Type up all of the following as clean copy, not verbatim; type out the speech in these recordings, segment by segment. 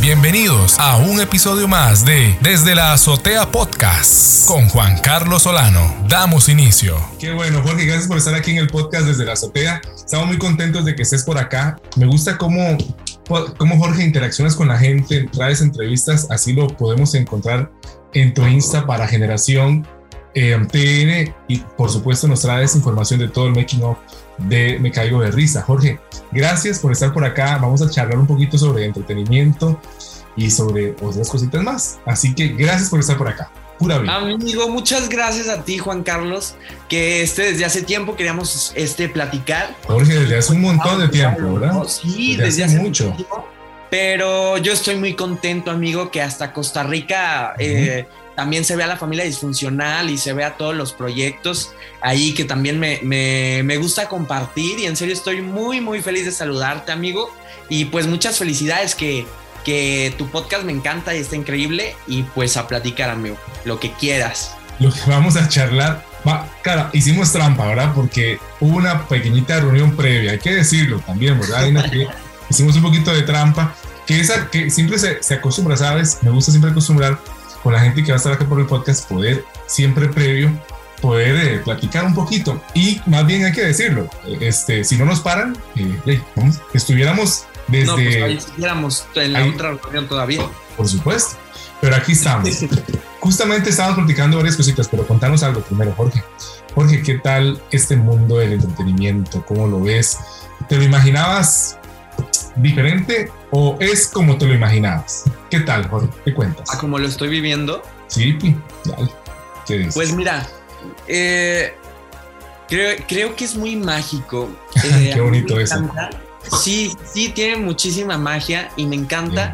Bienvenidos a un episodio más de Desde la Azotea Podcast con Juan Carlos Solano. Damos inicio. Qué bueno, Jorge, gracias por estar aquí en el podcast Desde la Azotea. Estamos muy contentos de que estés por acá. Me gusta cómo Jorge, interaccionas con la gente, traes entrevistas, así lo podemos encontrar en tu Insta para Generación TN, y por supuesto nos traes información de todo el making of de Me Caigo de Risa. Jorge, gracias por estar por acá. Vamos a charlar un poquito sobre entretenimiento y sobre otras cositas más. Así que gracias por estar por acá. Pura vida. Amigo, muchas gracias a ti, Juan Carlos, que desde hace tiempo queríamos platicar. Jorge, desde hace un montón de tiempo, ¿verdad? Sí, desde hace mucho tiempo. Pero yo estoy muy contento, amigo, que hasta Costa Rica también se vea la familia disfuncional y se vea todos los proyectos ahí que también me gusta compartir, y en serio estoy muy, muy feliz de saludarte, amigo, y pues muchas felicidades, que tu podcast me encanta y está increíble, y pues a platicar, amigo, lo que quieras. Lo que vamos a charlar, claro, hicimos trampa, ¿verdad? Porque hubo una pequeñita reunión previa, hay que decirlo también, ¿verdad? Hicimos un poquito de trampa, que siempre se acostumbra, ¿sabes? Me gusta siempre acostumbrar con la gente que va a estar acá por el podcast, poder siempre previo, poder platicar un poquito. Y más bien hay que decirlo, si no nos paran, estuviéramos desde... No, pues ahí estuviéramos en la otra reunión todavía. Por supuesto, pero aquí estamos. Justamente estábamos platicando varias cositas, pero contanos algo primero, Jorge. Jorge, ¿qué tal este mundo del entretenimiento? ¿Cómo lo ves? ¿Te lo imaginabas diferente o es como te lo imaginabas? ¿Qué tal, Jorge? ¿Qué cuentas? ¿Cómo lo estoy viviendo? Sí, dale. ¿Qué dices? Pues mira, creo que es muy mágico. Qué bonito eso. Sí, tiene muchísima magia y me encanta.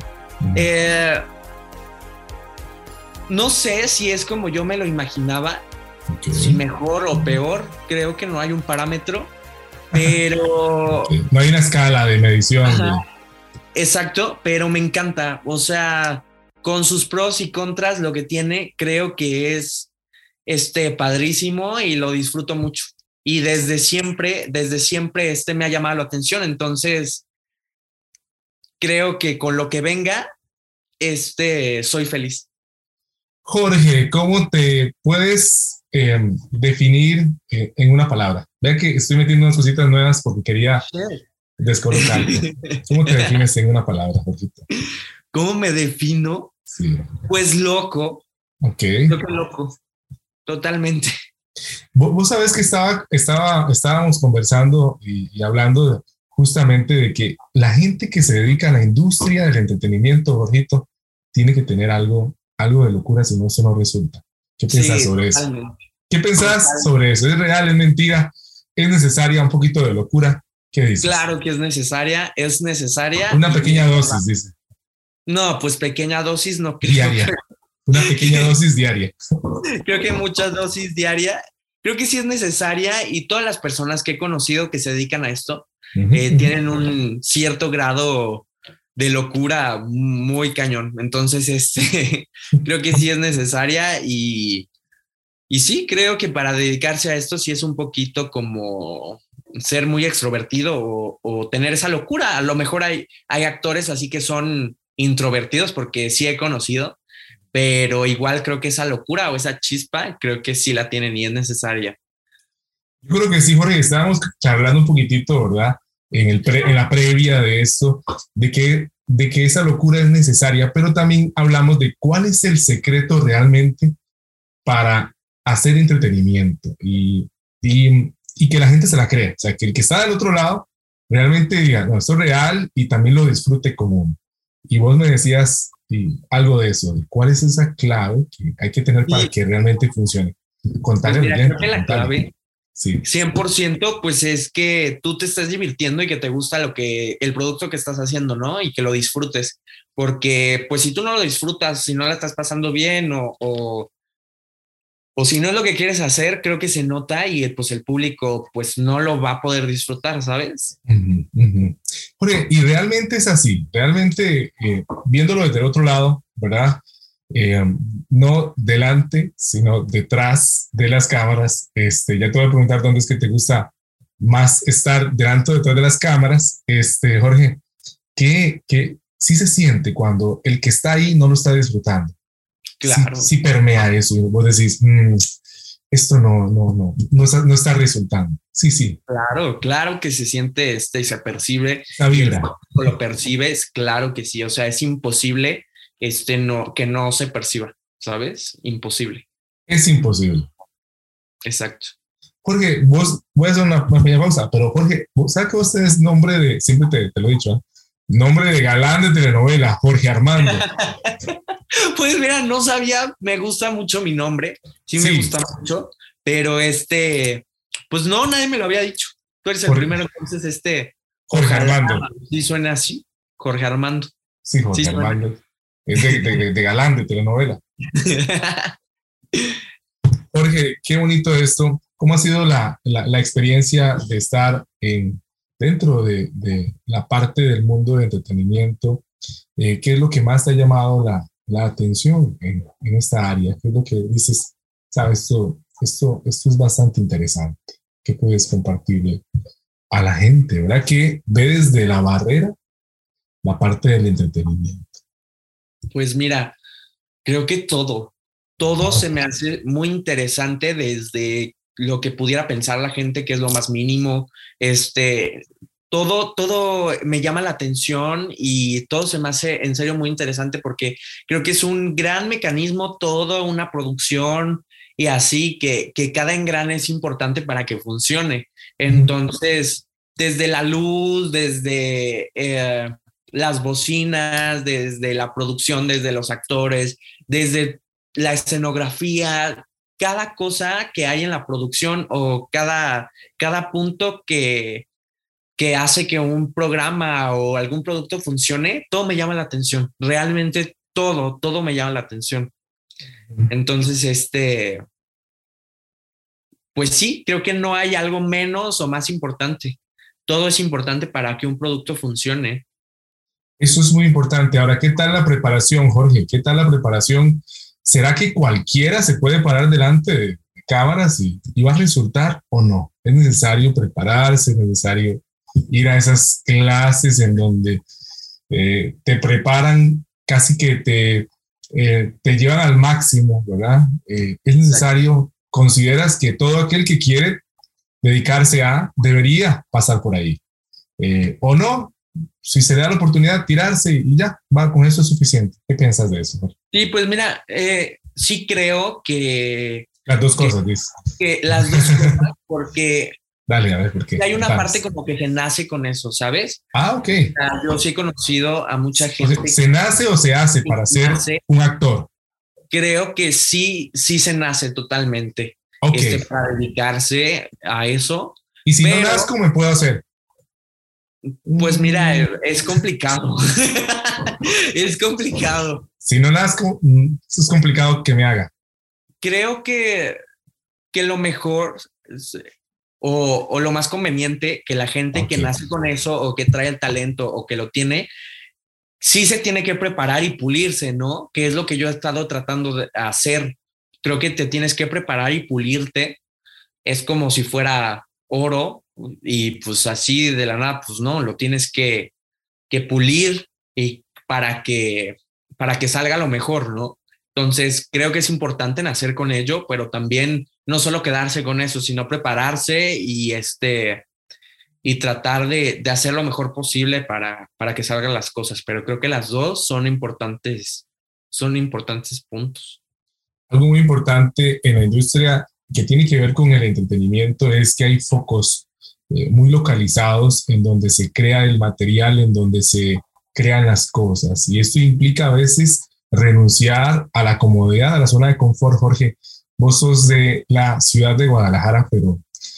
No sé si es como yo me lo imaginaba, si mejor o peor, creo que no hay un parámetro, pero... No hay una escala de medición. Exacto, pero me encanta. O sea, con sus pros y contras, lo que tiene, creo que es padrísimo y lo disfruto mucho. Y desde siempre me ha llamado la atención. Entonces, creo que con lo que venga, soy feliz. Jorge, ¿cómo te puedes definir en una palabra? Vea que estoy metiendo unas cositas nuevas porque quería descolocarte. ¿Cómo te defines en una palabra, Jorgito? ¿Cómo me defino? Sí. Pues loco. Ok. Creo que loco. Totalmente. Vos sabés que estábamos conversando y hablando justamente de que la gente que se dedica a la industria del entretenimiento, Jorgito, tiene que tener algo de locura, si no, eso no resulta. ¿Qué piensas sobre eso? ¿Qué pensás sobre eso? ¿Es real? ¿Es mentira? ¿Es necesaria un poquito de locura? ¿Qué dices? Claro que es necesaria. Una pequeña dosis, dice. No, pues pequeña dosis no creo. Diaria. Una pequeña dosis diaria. Creo que muchas dosis diaria. Creo que sí es necesaria, y todas las personas que he conocido que se dedican a esto tienen un cierto grado de locura muy cañón. Entonces, creo que sí es necesaria, y sí, creo que para dedicarse a esto sí es un poquito como ser muy extrovertido o tener esa locura. A lo mejor hay actores así que son introvertidos, porque sí he conocido, pero igual creo que esa locura o esa chispa, creo que sí la tienen y es necesaria. Yo creo que sí, Jorge, estábamos charlando un poquitito, ¿verdad? En la previa de esto, de que esa locura es necesaria, pero también hablamos de cuál es el secreto realmente para hacer entretenimiento y que la gente se la crea. O sea, que el que está del otro lado realmente diga, no, esto es real, y también lo disfrute común. Y vos me decías algo de eso, de cuál es esa clave que hay que tener para que realmente funcione. Contarle pues mira, bien. Creo que la clave, sí. 100%, pues es que tú te estés divirtiendo y que te gusta el producto que estás haciendo, ¿no? Y que lo disfrutes. Porque, pues, si tú no lo disfrutas, si no la estás pasando bien o si no es lo que quieres hacer, creo que se nota, y pues el público pues no lo va a poder disfrutar, ¿sabes? Jorge, y realmente es así, realmente viéndolo desde el otro lado, ¿verdad? No delante, sino detrás de las cámaras. Ya te voy a preguntar dónde es que te gusta más estar, delante o detrás de las cámaras. Jorge, ¿qué sí se siente cuando el que está ahí no lo está disfrutando. Claro. Sí permea eso y vos decís, esto no está resultando. Sí. Claro que se siente y se percibe. Esa vibra. Lo percibes, claro que sí. O sea, es imposible que no se perciba, ¿sabes? Imposible. Es imposible. Exacto. Jorge, voy a hacer una pequeña pausa, pero Jorge, ¿sabes que usted es nombre siempre te lo he dicho, ¿eh? Nombre de galán de telenovela, Jorge Armando? Pues mira, no sabía, me gusta mucho mi nombre, sí me gusta mucho, pero pues no, nadie me lo había dicho. Tú eres el primero, entonces Jorge Armando. Sí suena así, Jorge Armando. Sí, Jorge Armando. Es de galán de telenovela. Jorge, qué bonito esto. ¿Cómo ha sido la experiencia de estar dentro de la parte del mundo de entretenimiento? ¿Qué es lo que más te ha llamado la atención en esta área? ¿Qué es lo que dices? Sabes, esto es bastante interesante. ¿Qué puedes compartirle a la gente, verdad? Que ve desde la barrera la parte del entretenimiento. Pues mira, creo que todo se me hace muy interesante, desde lo que pudiera pensar la gente, que es lo más mínimo. Todo me llama la atención y todo se me hace en serio muy interesante, porque creo que es un gran mecanismo, toda una producción y así, que cada engrane es importante para que funcione. Entonces, desde la luz, desde las bocinas, desde la producción, desde los actores, desde la escenografía, cada cosa que hay en la producción, o cada punto que hace que un programa o algún producto funcione, todo me llama la atención. Realmente todo me llama la atención. Entonces, pues sí, creo que no hay algo menos o más importante. Todo es importante para que un producto funcione. Eso es muy importante. Ahora, ¿qué tal la preparación, Jorge? ¿Qué tal la preparación? ¿Será que cualquiera se puede parar delante de cámaras y va a resultar o no? ¿Es necesario prepararse? ¿Es necesario ir a esas clases en donde te preparan, casi que te llevan al máximo, ¿verdad? ¿Es necesario? ¿Consideras que todo aquel que quiere dedicarse debería pasar por ahí? ¿O no? Si se le da la oportunidad, tirarse y ya, con eso es suficiente. ¿Qué piensas de eso? Sí, pues mira, sí creo que... Las dos cosas, dices. Que las dos cosas, porque... Dale, a ver, ¿por qué? Hay una parte como que se nace con eso, ¿sabes? Ah, ok. Yo sí he conocido a mucha gente. O sea, ¿se nace o se hace para ser un actor? Creo que sí se nace totalmente. Okay. Para dedicarse a eso. Y si no nazco, ¿me puedo hacer? Pues mira, es complicado. Es complicado. Si no nazco, es complicado que me haga. Creo que lo mejor o lo más conveniente, que la gente que nace con eso, o que trae el talento, o que lo tiene, sí se tiene que preparar y pulirse, ¿no? Que es lo que yo he estado tratando de hacer. Creo que te tienes que preparar y pulirte. Es como si fuera oro, y pues así de la nada, pues no, lo tienes que pulir, y para que salga lo mejor, ¿no? Entonces creo que es importante nacer con ello, pero también no solo quedarse con eso, sino prepararse y y tratar de hacer lo mejor posible para que salgan las cosas. Pero creo que las dos son importantes puntos. Algo muy importante en la industria que tiene que ver con el entretenimiento es que hay focos muy localizados en donde se crea el material, en donde se crean las cosas. Y esto implica a veces renunciar a la comodidad, a la zona de confort. Jorge, vos sos de la ciudad de Guadalajara, pero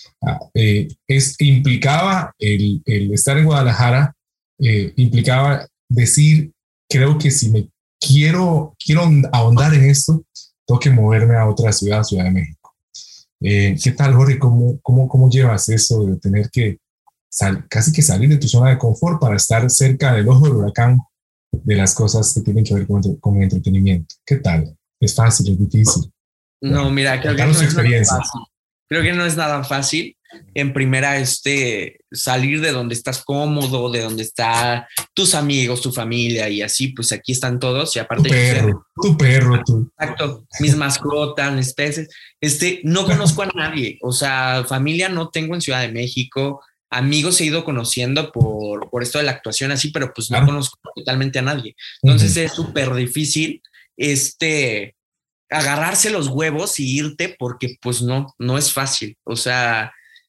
implicaba el estar en Guadalajara, implicaba decir, creo que si me quiero ahondar en esto, tengo que moverme a otra ciudad, Ciudad de México. ¿Qué tal, Jorge? ¿Cómo llevas eso de tener que casi que salir de tu zona de confort para estar cerca del ojo del huracán de las cosas que tienen que ver con el entretenimiento? ¿Qué tal? ¿Es fácil? ¿Es difícil? No, mira, creo que no es fácil. Creo que no es nada fácil. En primera, salir de donde estás cómodo, de donde están tus amigos, tu familia y así, pues aquí están todos y aparte... Tu perro. Exacto, mis mascotas, mis peces. No conozco a nadie, o sea, familia no tengo en Ciudad de México, amigos he ido conociendo por esto de la actuación así, pero pues no conozco totalmente a nadie. Entonces es súper difícil, agarrarse los huevos y irte porque pues no es fácil. O sea,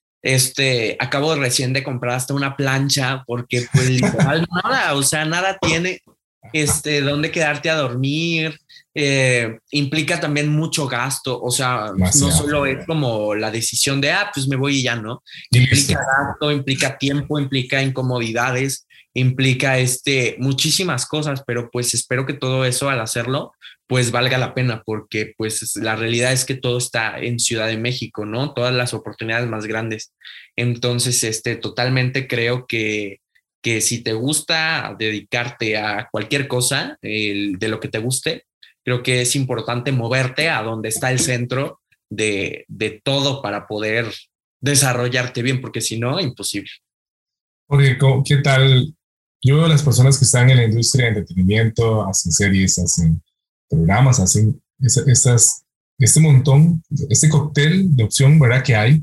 acabo recién de comprar hasta una plancha porque pues literal nada, o sea, nada tiene dónde quedarte a dormir, implica también mucho gasto, o sea, no solo es como la decisión de, pues me voy y ya, ¿no? Implica gasto, implica tiempo, implica incomodidades, implica muchísimas cosas, pero pues espero que todo eso al hacerlo pues valga la pena, porque pues la realidad es que todo está en Ciudad de México, ¿no? Todas las oportunidades más grandes. Entonces, totalmente creo que si te gusta dedicarte a cualquier cosa de lo que te guste, creo que es importante moverte a donde está el centro de todo para poder desarrollarte bien, porque si no, imposible. Porque, ¿qué tal? Yo veo a las personas que están en la industria de entretenimiento, hacen series, hacen programas, hacen este montón, este cóctel de opción, ¿verdad? Que hay.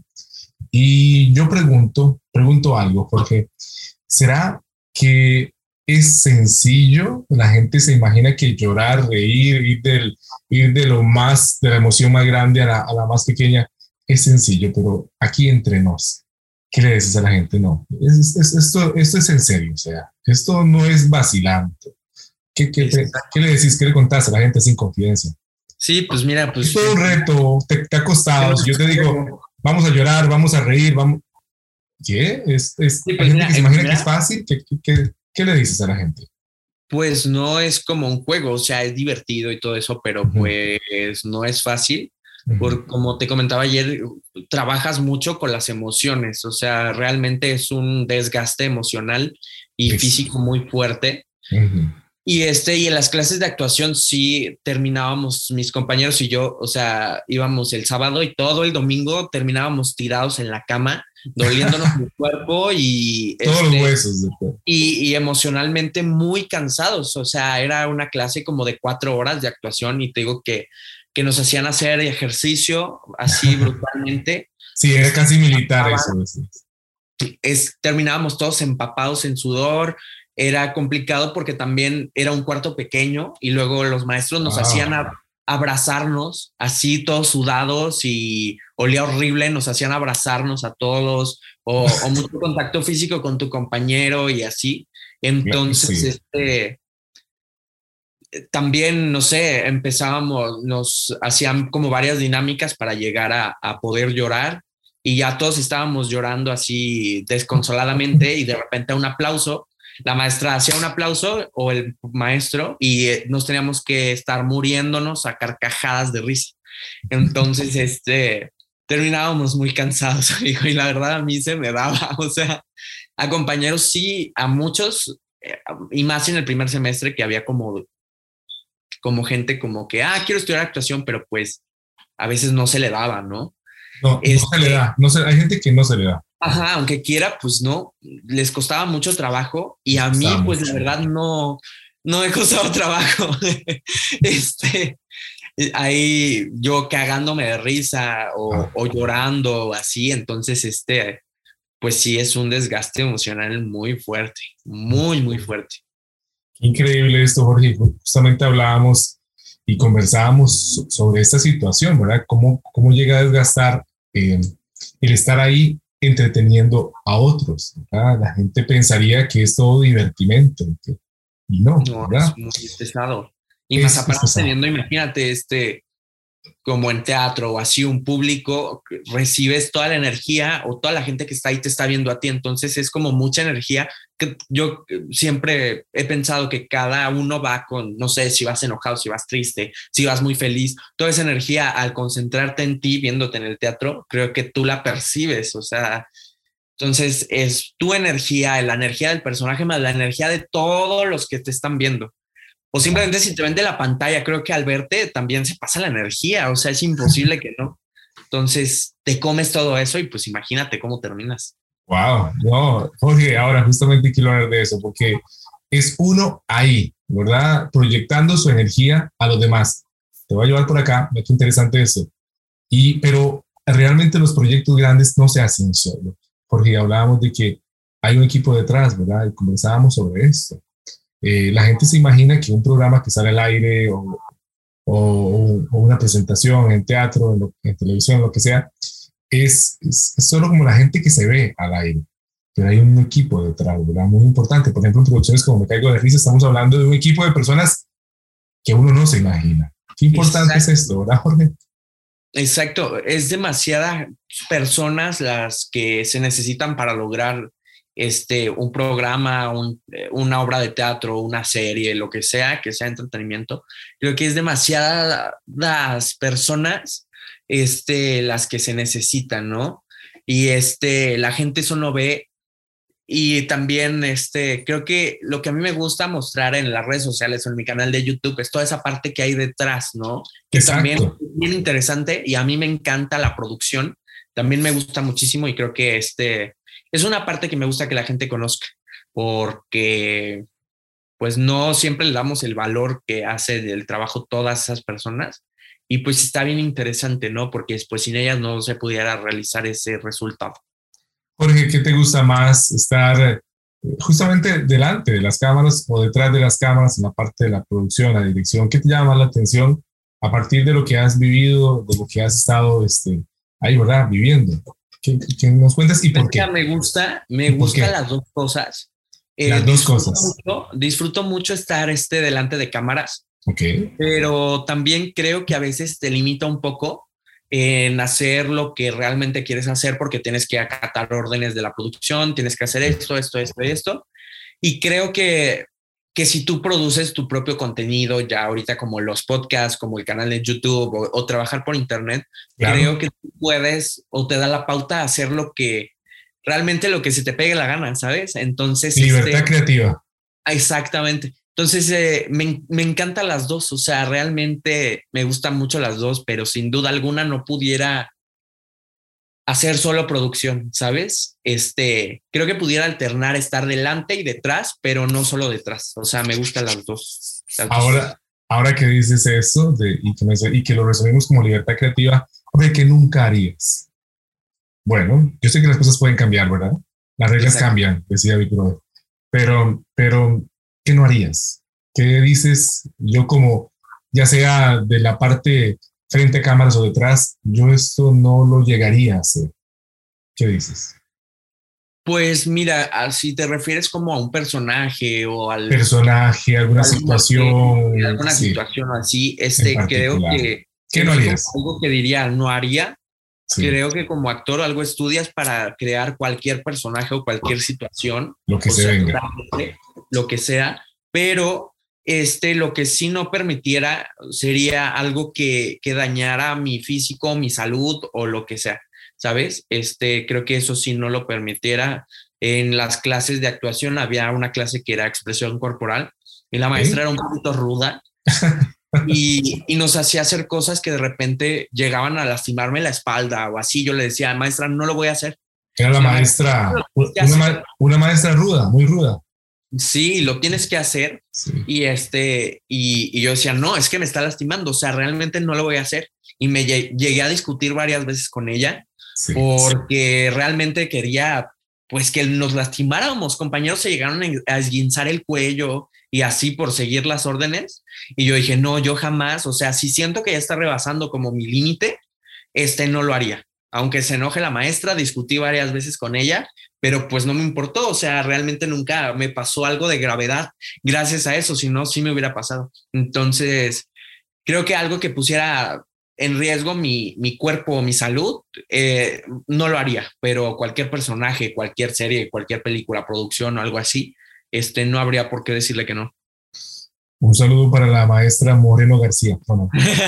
Y yo pregunto algo, Jorge. ¿Será que es sencillo? La gente se imagina que llorar, reír, ir de la emoción más grande a la más pequeña es sencillo, pero aquí entre nos, ¿qué le dices a la gente? No, esto es en serio, o sea, esto no es vacilante. ¿Qué le decís? ¿Qué le contás a la gente sin confianza? Sí, pues mira, pues... Es todo un reto, te ha costado. Si yo te digo, vamos a llorar, vamos a reír, vamos... ¿Qué? Sí, pues hay gente que se imagina que es fácil. ¿Qué le dices a la gente? Pues no es como un juego, o sea, es divertido y todo eso, pero pues no es fácil. Porque como te comentaba ayer, trabajas mucho con las emociones, o sea, realmente es un desgaste emocional y físico muy fuerte. Y y en las clases de actuación sí terminábamos, mis compañeros y yo, o sea, íbamos el sábado y todo el domingo terminábamos tirados en la cama, doliéndonos el cuerpo y... Todos los huesos. Y emocionalmente muy cansados, o sea, era una clase como de 4 horas de actuación y te digo que nos hacían hacer ejercicio así brutalmente. Sí, era casi militar eso. Terminábamos todos empapados en sudor. Era complicado porque también era un cuarto pequeño y luego los maestros nos hacían abrazarnos así todos sudados y olía horrible, nos hacían abrazarnos a todos o mucho contacto físico con tu compañero y así. Entonces, también, no sé, nos hacían como varias dinámicas para llegar a poder llorar y ya todos estábamos llorando así desconsoladamente y de repente un aplauso. La maestra hacía un aplauso o el maestro y nos teníamos que estar muriéndonos a carcajadas de risa. Entonces, terminábamos muy cansados, amigo, y la verdad a mí se me daba, o sea, a compañeros sí, a muchos, y más en el primer semestre que había como gente como que, quiero estudiar actuación, pero pues a veces no se le daba, ¿no? No se le da, hay gente que no se le da. Ajá, aunque quiera, pues no, les costaba mucho trabajo y a mí, pues la verdad no me costaba trabajo. Ahí yo cagándome de risa o llorando así, entonces pues sí es un desgaste emocional muy fuerte, muy, muy fuerte. Increíble esto, Jorge. Justamente hablábamos y conversábamos sobre esta situación, ¿verdad? ¿Cómo llega a desgastar el estar ahí entreteniendo a otros, ¿verdad? La gente pensaría que es todo divertimento y no, ¿verdad? Es muy pesado. Y más aparte teniendo, imagínate, como en teatro o así, un público, recibes toda la energía o toda la gente que está ahí te está viendo a ti, entonces es como mucha energía que yo siempre he pensado que cada uno va con, no sé, si vas enojado, si vas triste, si vas muy feliz, toda esa energía al concentrarte en ti viéndote en el teatro, creo que tú la percibes, o sea, entonces es tu energía, la energía del personaje más la energía de todos los que te están viendo. O simplemente si te ven de la pantalla, creo que al verte también se pasa la energía, o sea, es imposible que no. Entonces te comes todo eso y pues imagínate cómo terminas. Wow, no, Jorge, ahora justamente quiero hablar de eso, porque es uno ahí, ¿verdad? Proyectando su energía a los demás. Te voy a llevar por acá, es interesante eso. Pero realmente los proyectos grandes no se hacen solo. Porque hablábamos de que hay un equipo detrás, ¿verdad? Y conversábamos sobre esto. La gente se imagina que un programa que sale al aire o una presentación en teatro, en televisión, lo que sea, es solo como la gente que se ve al aire. Pero hay un equipo detrás, ¿verdad? Muy importante. Por ejemplo, en producciones como Me Caigo de Risa, estamos hablando de un equipo de personas que uno no se imagina. Qué importante es esto, ¿verdad, Jorge? Exacto, es demasiadas personas las que se necesitan para lograr un programa, una obra de teatro, una serie, lo que sea entretenimiento. Creo que es demasiadas personas las que se necesitan, ¿no? Y la gente eso no ve. Y también creo que lo que a mí me gusta mostrar en las redes sociales o en mi canal de YouTube es toda esa parte que hay detrás, ¿no? Que Exacto. También es bien interesante y a mí me encanta la producción. También me gusta muchísimo y creo que es una parte que me gusta que la gente conozca porque pues no siempre le damos el valor que hace del trabajo todas esas personas y pues está bien interesante, ¿no? Porque después sin ellas no se pudiera realizar ese resultado. Jorge, ¿qué te gusta más? ¿Estar justamente delante de las cámaras o detrás de las cámaras en la parte de la producción, la dirección? ¿Qué te llama la atención a partir de lo que has vivido, de lo que has estado ahí, ¿verdad? Viviendo. ¿Qué nos cuentas y por qué? Me gusta las dos cosas. Las dos cosas. Disfruto mucho estar delante de cámaras. Okay. Pero también creo que a veces te limita un poco en hacer lo que realmente quieres hacer porque tienes que acatar órdenes de la producción, tienes que hacer esto. Y creo que si tú produces tu propio contenido, ya ahorita como los podcasts, como el canal de YouTube o trabajar por internet, claro, creo que tú puedes o te da la pauta a hacer lo que se te pegue la gana, ¿sabes? Entonces... Libertad creativa. Exactamente. Entonces, me encantan las dos, o sea, realmente me gustan mucho las dos, pero sin duda alguna no pudiera hacer solo producción, ¿sabes? Creo que pudiera alternar estar delante y detrás, pero no solo detrás, o sea, me gustan las dos. Ahora que dices eso y que lo resumimos como libertad creativa, ¿de qué nunca harías? Bueno, yo sé que las cosas pueden cambiar, ¿verdad? Las reglas cambian, decía Víctor, pero ¿qué no harías? ¿Qué dices? Yo como, ya sea de la parte frente a cámaras o detrás, yo esto no lo llegaría a hacer. ¿Qué dices? Pues mira, si te refieres como a un personaje o al... Personaje, alguna situación. Alguna situación así, creo que... ¿Qué no harías? Algo que diría no haría. Sí. Creo que como actor algo estudias para crear cualquier personaje o cualquier situación. Lo que se venga. Lo que sea, pero lo que sí no permitiera sería algo que dañara mi físico, mi salud o lo que sea, ¿sabes? Creo que eso sí no lo permitiera. En las clases de actuación había una clase que era expresión corporal y la maestra era un poquito ruda. Y nos hacía hacer cosas que de repente llegaban a lastimarme la espalda o así. Yo le decía, maestra, no lo voy a hacer. Era la maestra, una maestra ruda, muy ruda. Sí, lo tienes que hacer. Sí. Y yo decía, no, es que me está lastimando. O sea, realmente no lo voy a hacer. Y me llegué a discutir varias veces con ella porque realmente quería, pues, que nos lastimáramos. Compañeros se llegaron a esguinzar el cuello y así por seguir las órdenes. Y yo dije, no, yo jamás, o sea, si siento que ya está rebasando como mi límite, no lo haría. Aunque se enoje la maestra, discutí varias veces con ella, pero pues no me importó, o sea, realmente nunca me pasó algo de gravedad gracias a eso, si no, sí me hubiera pasado. Entonces, creo que algo que pusiera en riesgo mi cuerpo o mi salud, no lo haría, pero cualquier personaje, cualquier serie, cualquier película, producción o algo así, no habría por qué decirle que no. Un saludo para la maestra Moreno García. No,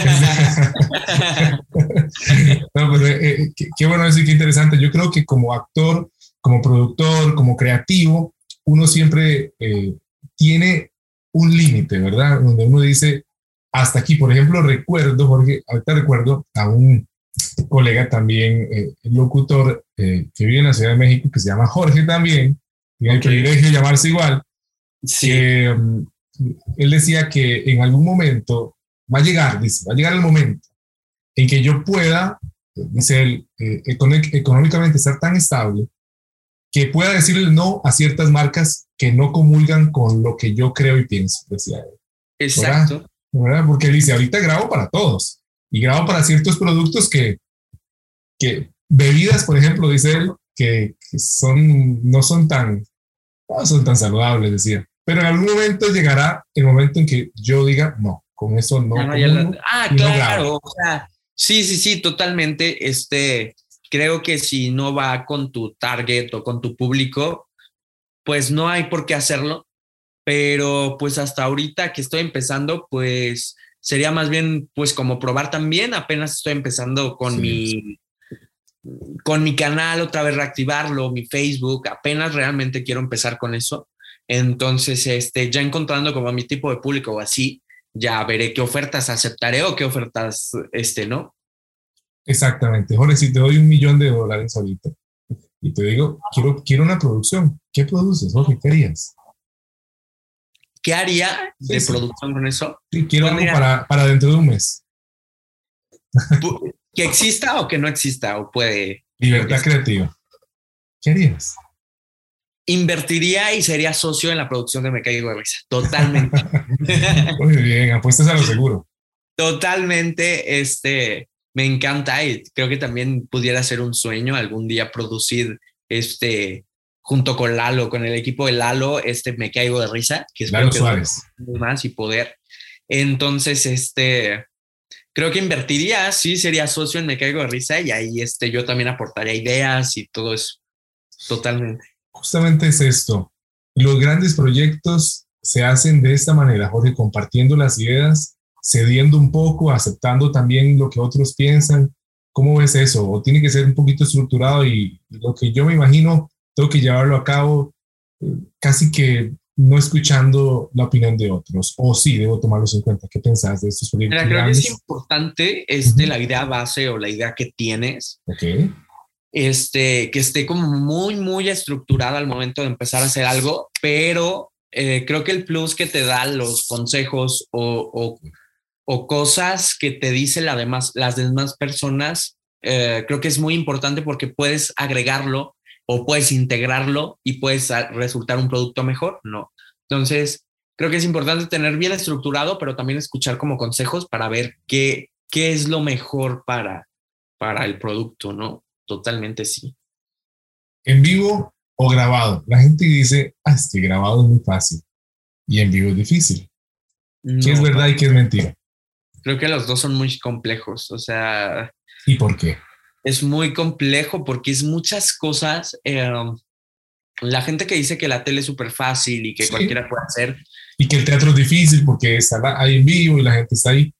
pero qué bueno decir, qué interesante. Yo creo que como actor, como productor, como creativo, uno siempre tiene un límite, ¿verdad? Donde uno dice, hasta aquí. Por ejemplo, recuerdo, Jorge, ahorita recuerdo a un colega también, locutor, que vive en la Ciudad de México, que se llama Jorge también, tiene el privilegio de llamarse igual. Sí. Él decía que en algún momento va a llegar, dice, va a llegar el momento en que yo pueda, dice él, económicamente estar tan estable que pueda decirle no a ciertas marcas que no comulgan con lo que yo creo y pienso, decía él. Exacto. ¿Verdad? Porque él dice, ahorita grabo para todos y grabo para ciertos productos que bebidas, por ejemplo, dice él, que no son tan saludables, decía. Pero en algún momento llegará el momento en que yo diga, no, con eso no. Claro. No, o sea, sí, totalmente. Creo que si no va con tu target o con tu público, pues no hay por qué hacerlo. Pero pues hasta ahorita que estoy empezando, pues sería más bien pues como probar también. Apenas estoy empezando con mi canal, otra vez reactivarlo, mi Facebook. Apenas realmente quiero empezar con eso. Entonces, ya encontrando como mi tipo de público o así, ya veré qué ofertas aceptaré o qué ofertas, ¿no? Exactamente. Jorge, si te doy $1 millón ahorita y te digo, quiero una producción, ¿qué produces, Jorge? ¿Qué harías? ¿Qué haría de producción con eso? Sí, quiero algo para dentro de un mes. ¿Que exista o que no exista? O puede... Libertad creativa. ¿Qué harías? Invertiría y sería socio en la producción de Me Caigo de Risa. Totalmente. Muy bien, apuestas a lo seguro. Totalmente, me encanta y creo que también pudiera ser un sueño algún día producir, junto con Lalo, con el equipo de Lalo, Me Caigo de Risa, que Lalo Suárez. Más y poder. Entonces, creo que invertiría, sí, sería socio en Me Caigo de Risa y ahí, yo también aportaría ideas y todo eso. Totalmente. Justamente es esto. Los grandes proyectos se hacen de esta manera, Jorge, compartiendo las ideas, cediendo un poco, aceptando también lo que otros piensan. ¿Cómo ves eso? ¿O tiene que ser un poquito estructurado y lo que yo me imagino, tengo que llevarlo a cabo casi que no escuchando la opinión de otros? ¿O sí, debo tomarlos en cuenta? ¿Qué pensás de estos proyectos? Mira, creo que es importante la idea base o la idea que tienes. Ok. Que esté como muy, muy estructurada al momento de empezar a hacer algo, pero creo que el plus que te dan los consejos o cosas que te dicen las demás personas, creo que es muy importante porque puedes agregarlo o puedes integrarlo y puedes resultar un producto mejor, ¿no? Entonces, creo que es importante tener bien estructurado, pero también escuchar como consejos para ver qué es lo mejor para el producto, ¿no? Totalmente sí. ¿En vivo o grabado? La gente dice, es que grabado es muy fácil y en vivo es difícil. ¿Qué es verdad y qué es mentira? Creo que los dos son muy complejos, o sea... ¿Y por qué? Es muy complejo porque es muchas cosas. La gente que dice que la tele es súper fácil y que cualquiera puede hacer. Y que el teatro es difícil porque está ahí en vivo y la gente está ahí.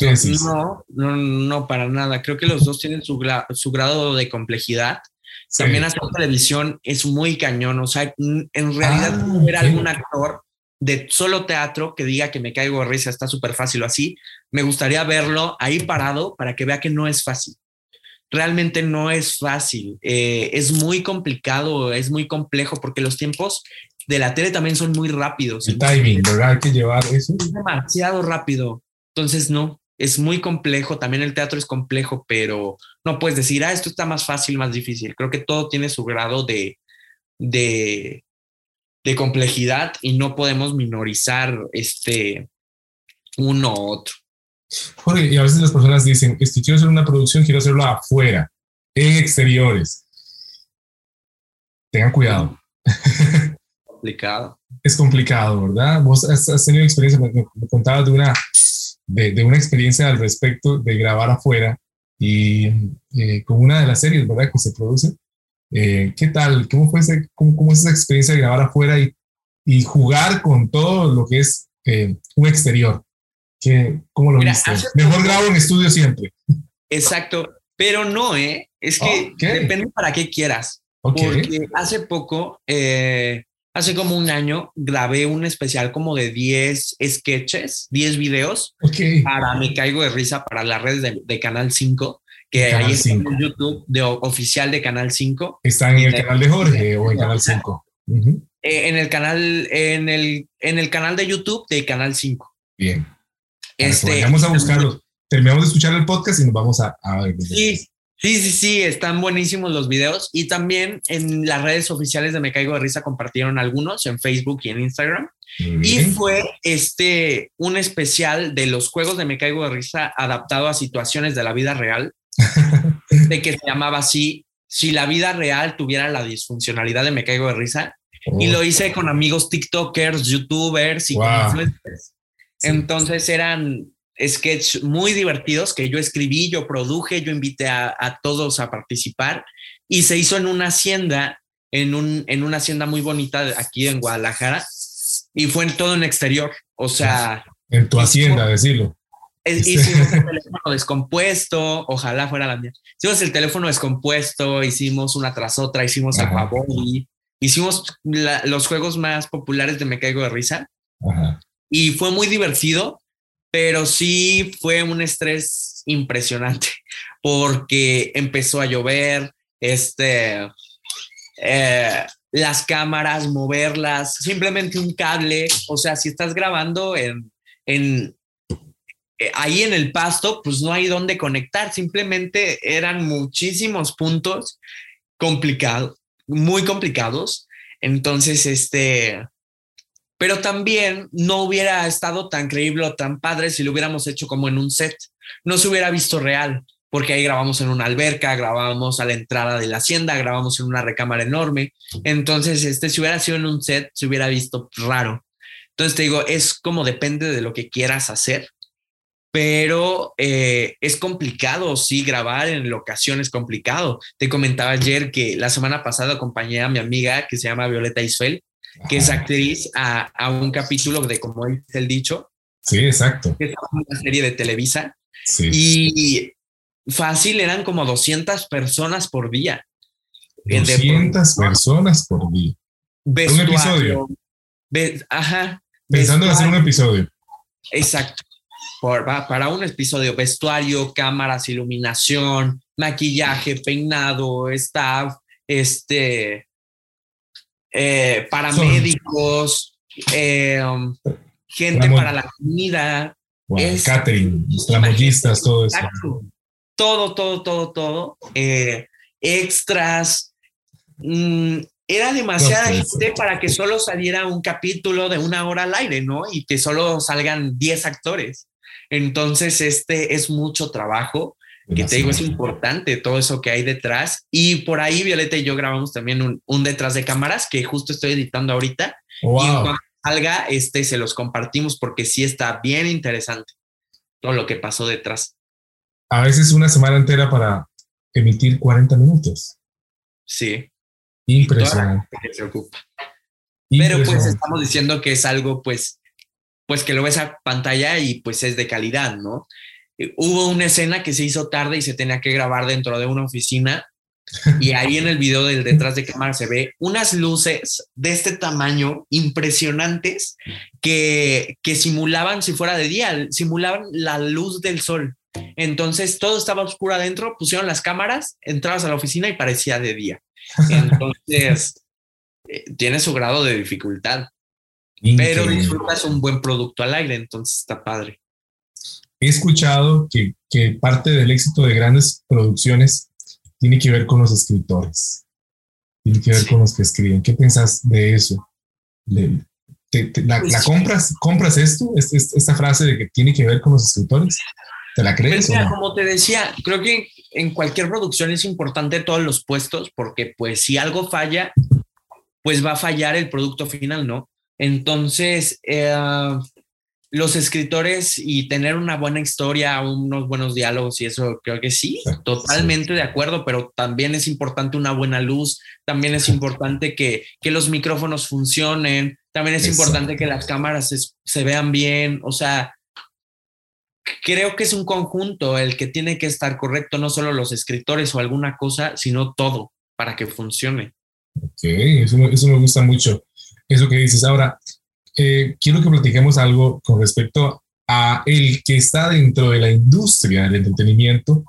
No, para nada. Creo que los dos tienen su grado de complejidad. Sí. También hacer televisión es muy cañón. O sea, en realidad ver algún actor de solo teatro que diga que Me Caigo de Risa está súper fácil o así, me gustaría verlo ahí parado para que vea que no es fácil. Realmente no es fácil, es muy complicado, es muy complejo porque los tiempos de la tele también son muy rápidos. El timing, ¿verdad? Hay que llevar eso. Es demasiado rápido, entonces no, es muy complejo, también el teatro es complejo, pero no puedes decir, esto está más fácil, más difícil. Creo que todo tiene su grado de complejidad y no podemos minorizar uno u otro. Jorge, y a veces las personas dicen, quiero hacer una producción, quiero hacerlo afuera, en exteriores. Tengan cuidado. Complicado. Es complicado, ¿verdad? Vos has tenido experiencia, me contabas de una experiencia al respecto de grabar afuera y con una de las series, ¿verdad? Que se produce. ¿Qué tal? ¿Cómo fue cómo es esa experiencia de grabar afuera y jugar con todo lo que es un exterior? ¿Cómo lo viste? Mejor grabo en estudio siempre. Exacto, pero no, es que depende para qué quieras. Porque hace poco, hace como un año, grabé un especial como de 10 sketches, 10 videos para Me Caigo de Risa para las redes de Canal 5. que Canal ahí está en 5. el YouTube oficial de Canal 5. ¿Están en el canal de Jorge o en Canal 5? En el canal de YouTube de Canal 5. Bien. Vamos a buscarlos. Terminamos de escuchar el podcast y nos vamos a ver. Sí, están buenísimos los videos. Y también en las redes oficiales de Me Caigo de Risa compartieron algunos en Facebook y en Instagram. Y fue un especial de los juegos de Me Caigo de Risa adaptado a situaciones de la vida real, de que se llamaba así, si la vida real tuviera la disfuncionalidad de Me Caigo de Risa. Y lo hice con amigos TikTokers, YouTubers y con influencers. Sí. Entonces eran sketches muy divertidos que yo escribí, yo produje, yo invité a todos a participar y se hizo en una hacienda, en una hacienda muy bonita aquí en Guadalajara y fue en todo en exterior, o sea... En tu hacienda, decirlo. Hicimos el teléfono descompuesto, ojalá fuera la mía. Hicimos el teléfono descompuesto, hicimos una tras otra, hicimos el Pavoli, hicimos los juegos más populares de Me Caigo de Risa. Ajá. Y fue muy divertido, pero sí fue un estrés impresionante porque empezó a llover, las cámaras, moverlas, simplemente un cable. O sea, si estás grabando ahí en el pasto, pues no hay dónde conectar. Simplemente eran muchísimos puntos complicados, muy complicados. Entonces, pero también no hubiera estado tan creíble o tan padre si lo hubiéramos hecho como en un set. No se hubiera visto real, porque ahí grabamos en una alberca, grabamos a la entrada de la hacienda, grabamos en una recámara enorme. Entonces, si hubiera sido en un set, se hubiera visto raro. Entonces, te digo, es como depende de lo que quieras hacer, pero es complicado, sí, grabar en locación es complicado. Te comentaba ayer que la semana pasada acompañé a mi amiga que se llama Violeta Isfel, que es actriz, a un capítulo de Como dice el dicho. Sí, exacto. Que es una serie de Televisa. Sí. Y fácil, eran como 200 personas por día. 200 personas por día. Vestuario. Un episodio. Pensando en hacer un episodio. Exacto. Para un episodio, vestuario, cámaras, iluminación, maquillaje, peinado, staff, paramédicos, gente para la comida, catering, tramoyistas, todo eso. Todo, extras. Era demasiada gente para que solo saliera un capítulo de 1 hora al aire, ¿no? Y que solo salgan 10 actores. Entonces, es mucho trabajo. Que te digo, es importante todo eso que hay detrás. Y por ahí Violeta y yo grabamos también un detrás de cámaras que justo estoy editando ahorita. Wow. Y cuando salga, se los compartimos porque sí está bien interesante todo lo que pasó detrás. A veces una semana entera para emitir 40 minutos. Sí. Impresionante. Que se ocupa. Pero pues estamos diciendo que es algo pues que lo ves a pantalla y pues es de calidad, ¿no? Hubo una escena que se hizo tarde y se tenía que grabar dentro de una oficina y ahí en el video del detrás de cámara se ve unas luces de este tamaño impresionantes que simulaban, si fuera de día, simulaban la luz del sol. Entonces todo estaba oscuro adentro, pusieron las cámaras, entrabas a la oficina y parecía de día. Entonces tiene su grado de dificultad. Increíble. Pero disfrutas un buen producto al aire, entonces está padre. He escuchado que parte del éxito de grandes producciones tiene que ver con los escritores, tiene que ver con los que escriben. ¿Qué piensas de eso? ¿La compras esto? ¿Esta frase de que tiene que ver con los escritores? ¿Te la crees? Pues mira, o no? Como te decía, creo que en cualquier producción es importante todos los puestos porque pues si algo falla, pues va a fallar el producto final, ¿no? Entonces, los escritores y tener una buena historia, unos buenos diálogos y eso, creo que sí, totalmente de acuerdo, pero también es importante una buena luz, también es importante que los micrófonos funcionen, también es importante que las cámaras se vean bien, o sea, creo que es un conjunto el que tiene que estar correcto, no solo los escritores o alguna cosa, sino todo para que funcione. Ok, eso me gusta mucho, eso que dices. Ahora, quiero que platiquemos algo con respecto a el que está dentro de la industria del entretenimiento,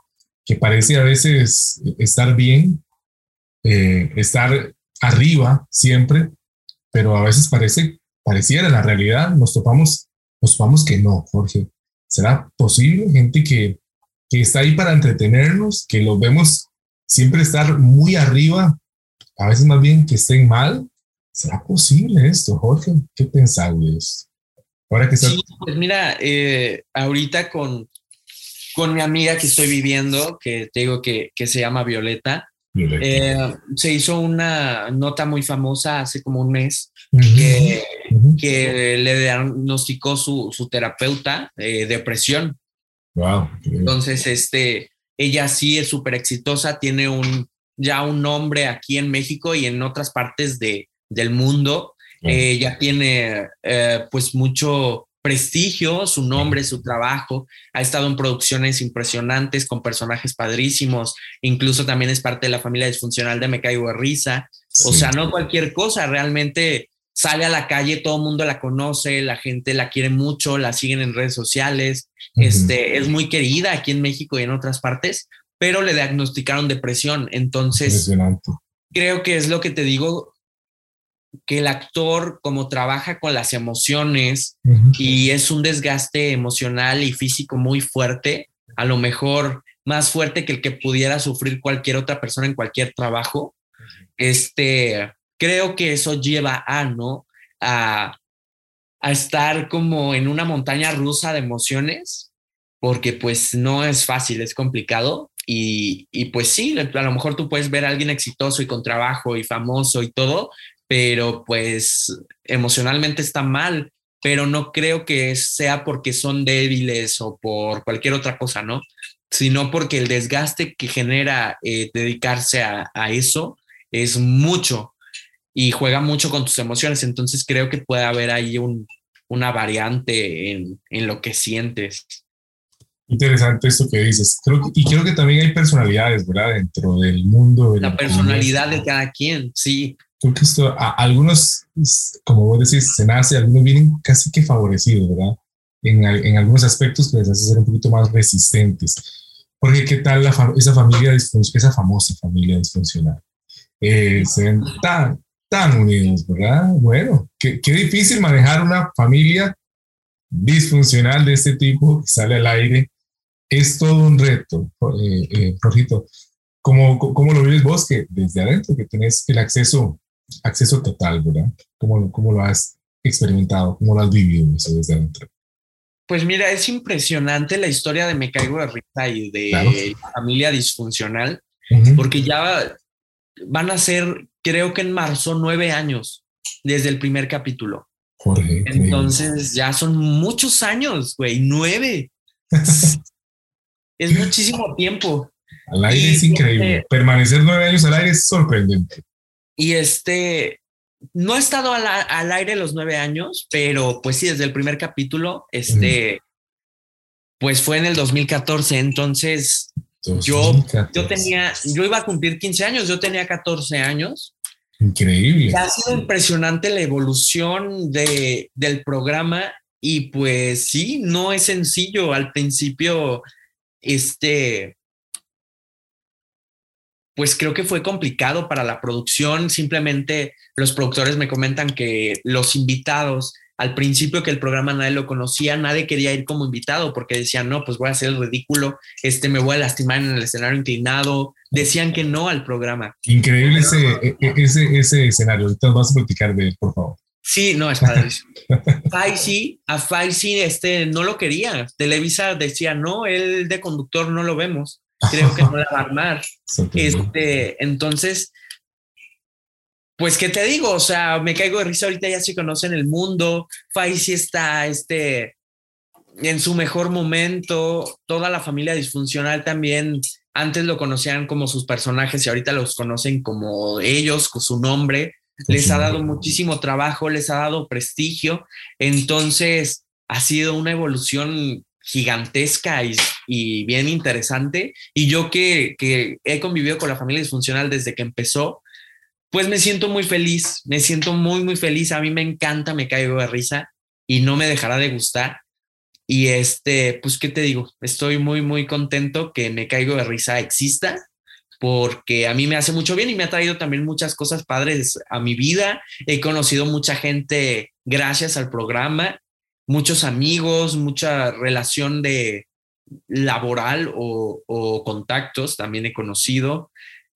que parece a veces estar bien, estar arriba siempre, pero a veces pareciera la realidad, nos topamos que no, Jorge. ¿Será posible? Gente que está ahí para entretenernos, que los vemos siempre estar muy arriba, a veces más bien que estén mal. ¿Será posible esto, Jorge? ¿Qué pensás de esto? Ahora que sí, pues mira, ahorita con mi amiga que estoy viviendo, que te digo que se llama Violeta, se hizo una nota muy famosa hace como un mes que le diagnosticó su terapeuta depresión. Wow. Entonces, ella sí es súper exitosa, tiene ya un nombre aquí en México y en otras partes del mundo. Ya tiene pues mucho prestigio, su nombre, su trabajo, ha estado en producciones impresionantes con personajes padrísimos, incluso también es parte de la familia disfuncional de Me Caigo de Risa. O sea, no cualquier cosa, realmente sale a la calle, todo el mundo la conoce, la gente la quiere mucho, la siguen en redes sociales, es muy querida aquí en México y en otras partes, pero le diagnosticaron depresión. Entonces, creo que es lo que te digo, que el actor, como trabaja con las emociones y es un desgaste emocional y físico muy fuerte, a lo mejor más fuerte que el que pudiera sufrir cualquier otra persona en cualquier trabajo, creo que eso lleva ¿no? a estar como en una montaña rusa de emociones, porque pues no es fácil, es complicado. Y pues sí, a lo mejor tú puedes ver a alguien exitoso y con trabajo y famoso y todo, pero pues emocionalmente está mal, pero no creo que sea porque son débiles o por cualquier otra cosa, ¿no? Sino porque el desgaste que genera dedicarse a eso es mucho y juega mucho con tus emociones. Entonces creo que puede haber ahí una variante en lo que sientes. Interesante esto que dices. Creo que también hay personalidades, ¿verdad? Dentro del mundo. La personalidad de cada quien, sí. Creo que algunos, como vos decís, se nace, algunos vienen casi que favorecidos, ¿verdad? En algunos aspectos que les hace ser un poquito más resistentes. Porque ¿qué tal esa familia esa famosa familia disfuncional? Se ven tan unidos, ¿verdad? Bueno, qué difícil manejar una familia disfuncional de este tipo que sale al aire. Es todo un reto, Jorgito. ¿Cómo lo vives vos, que desde adentro, que tenés el acceso total, ¿verdad? ¿Cómo lo has experimentado? ¿Cómo lo has vivido eso desde adentro? Pues mira, es impresionante la historia de Me Caigo de Risa y de familia disfuncional, porque ya van a ser, creo que en marzo, 9 años desde el primer capítulo. Jorge, entonces ya son muchos años, güey, 9. Es muchísimo tiempo. Al aire es increíble. Permanecer 9 años al aire es sorprendente. Y no he estado al aire los 9 años, pero pues sí, desde el primer capítulo, pues fue en el 2014. Entonces, 2014. Yo iba a cumplir 15 años, yo tenía 14 años. Increíble. Ha sido impresionante la evolución del programa y pues sí, no es sencillo. Al principio, pues creo que fue complicado para la producción. Simplemente los productores me comentan que los invitados, al principio que el programa nadie lo conocía, nadie quería ir como invitado porque decían, no, pues voy a hacer el ridículo, me voy a lastimar en el escenario inclinado. Decían que no al programa. Increíble ese escenario. Ahorita nos vas a platicar de él, por favor. Sí, no, es padrísimo. Faisy no lo quería. Televisa decía, no, él de conductor no lo vemos. Creo que no la va a armar. Entonces, pues, ¿qué te digo? O sea, Me Caigo de Risa ahorita ya se conoce en el mundo. Faisy está, en su mejor momento. Toda la familia disfuncional también. Antes lo conocían como sus personajes y ahorita los conocen como ellos, con su nombre. Les ha dado muchísimo trabajo, les ha dado prestigio. Entonces, ha sido una evolución gigantesca y bien interesante. Y yo que he convivido con la familia disfuncional desde que empezó, pues me siento muy feliz, me siento muy, muy feliz. A mí me encanta Me Caigo de Risa y no me dejará de gustar. pues, ¿qué te digo? Estoy muy, muy contento que Me Caigo de Risa exista, porque a mí me hace mucho bien y me ha traído también muchas cosas padres a mi vida. He conocido mucha gente gracias al programa, muchos amigos, mucha relación de laboral o contactos también he conocido.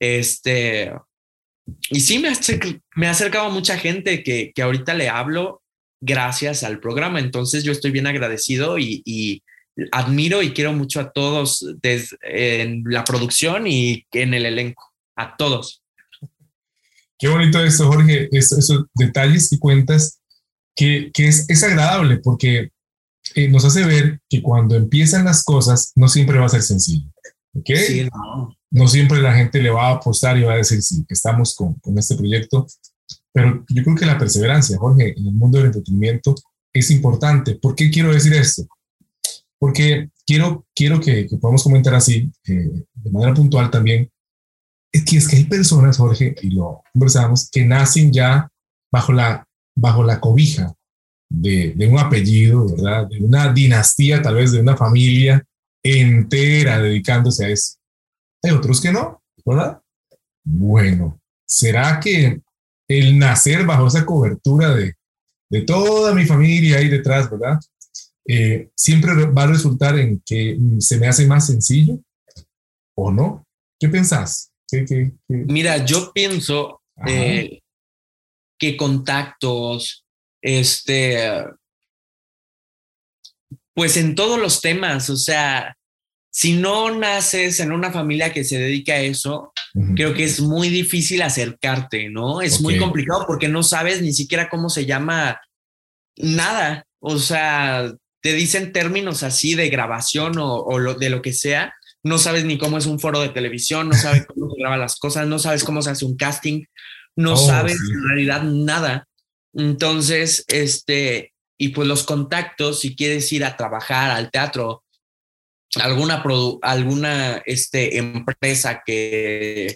Y sí, me ha acercado a mucha gente que ahorita le hablo gracias al programa. Entonces yo estoy bien agradecido y admiro y quiero mucho a todos en la producción y en el elenco, a todos. Qué bonito esto, Jorge, esos detalles que cuentas, que es agradable porque nos hace ver que cuando empiezan las cosas no siempre va a ser sencillo. ¿Ok? Sí, no. No siempre la gente le va a apostar y va a decir, sí, estamos con este proyecto. Pero yo creo que la perseverancia, Jorge, en el mundo del entretenimiento es importante. ¿Por qué quiero decir esto? Porque quiero que podamos comentar así, de manera puntual también, es que hay personas, Jorge, y lo conversamos, que nacen ya bajo la cobija de un apellido, ¿verdad? De una dinastía, tal vez de una familia entera dedicándose a eso. Hay otros que no, ¿verdad? Bueno, ¿será que el nacer bajo esa cobertura de toda mi familia ahí detrás, ¿verdad? Siempre va a resultar en que se me hace más sencillo o no? ¿Qué pensás? ¿Qué? Mira, yo pienso que contactos, pues en todos los temas, o sea, si no naces en una familia que se dedica a eso, creo que es muy difícil acercarte, ¿no? Es muy complicado porque no sabes ni siquiera cómo se llama nada. O sea, te dicen términos así de grabación de lo que sea. No sabes ni cómo es un foro de televisión, no sabes cómo se graban las cosas, no sabes cómo se hace un casting, no sabes en realidad nada. Entonces, y pues los contactos, si quieres ir a trabajar al teatro, alguna empresa que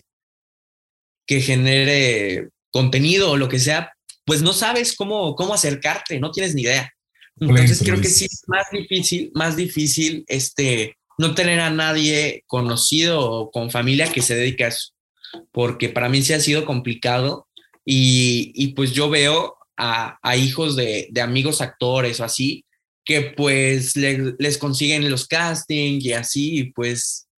genere contenido o lo que sea, pues no sabes cómo acercarte, no tienes ni idea. Entonces creo que sí es más difícil no tener a nadie conocido o con familia que se dedique a eso, porque para mí sí ha sido complicado y pues yo veo a hijos de amigos actores o así, que pues les consiguen los castings y así, y pues